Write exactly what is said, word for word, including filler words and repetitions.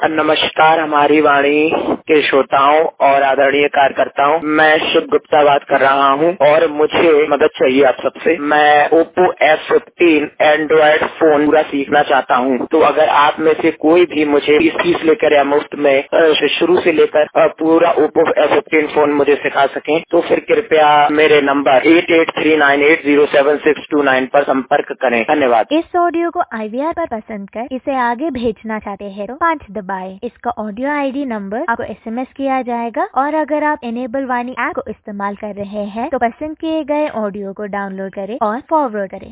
नमस्कार हमारी वाणी के श्रोताओं और आदरणीय कार्यकर्ताओं, मैं शिव गुप्ता बात कर रहा हूं और मुझे मदद चाहिए आप सबसे। मैं Oppo F fifteen Android phone पूरा सीखना चाहता हूं, तो अगर आप में से कोई भी मुझे इस फीस लेकर या मुफ्त में शुरू से लेकर पूरा ओप्पो एफ फिफ्टीन फोन मुझे सिखा सकें, तो फिर कृपया मेरे number eight eight three nine eight zero seven six two nine पर संपर्क करें। धन्यवाद। इस ऑडियो को आई वी आर पर पसंद कर इसे आगे भेजना चाहते हैं तो पाँच दबाएं। इसका ऑडियो आई डी नंबर आपको एस एम एस किया जाएगा और अगर आप इनेबल वाणी ऐप को इस्तेमाल कर रहे हैं तो पसंद किए गए ऑडियो को डाउनलोड करें और फॉरवर्ड करें।